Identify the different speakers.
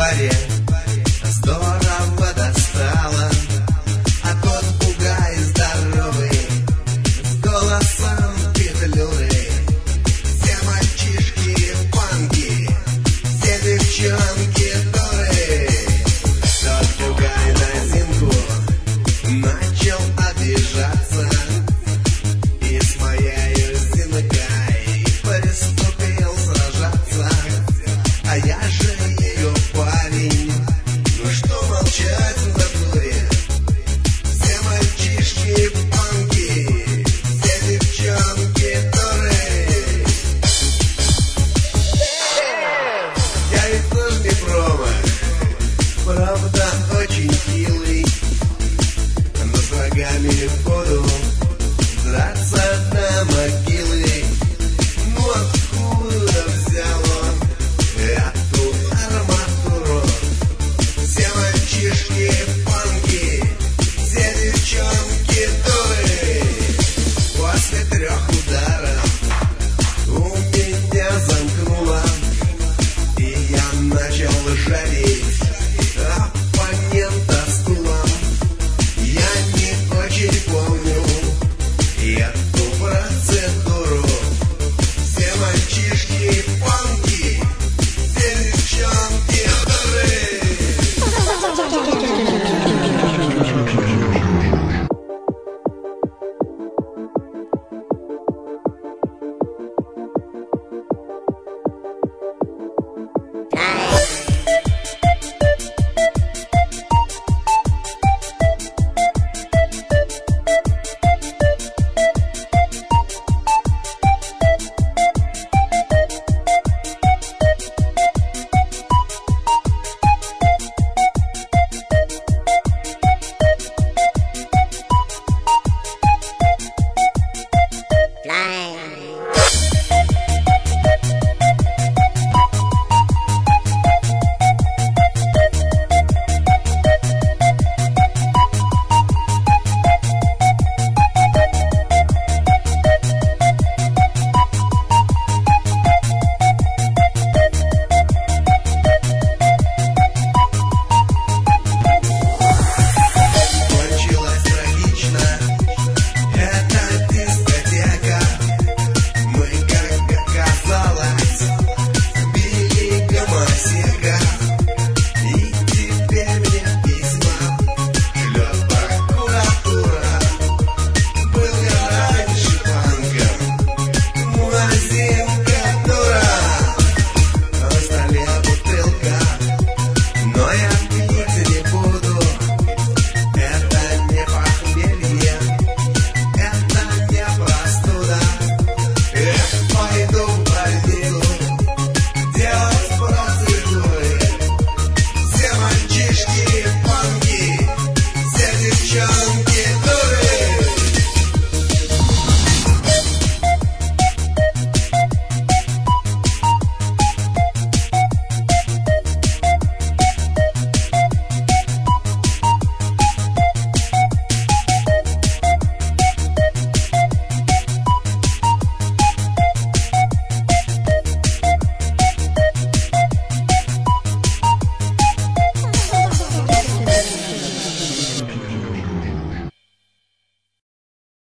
Speaker 1: паре здорово достало, а тот бугай здоровый с голосом петлюры. Все мальчишки панки, все девчонки дуры. Тот бугай на Зинку начал обижаться и с моею Зинкой приступил сражаться. А я же ее парень, ну что молчать в натуре? Все мальчишки панки, все девчонки дуры. Я ведь тоже не промах, правда очень хилый, но с врагами буду драться до могилы. Ну откуда взял он эту арматуру? Все мальчишки панки, все девчонки дуры. После 3 ударов у меня замкнуло, и я начал жарить, а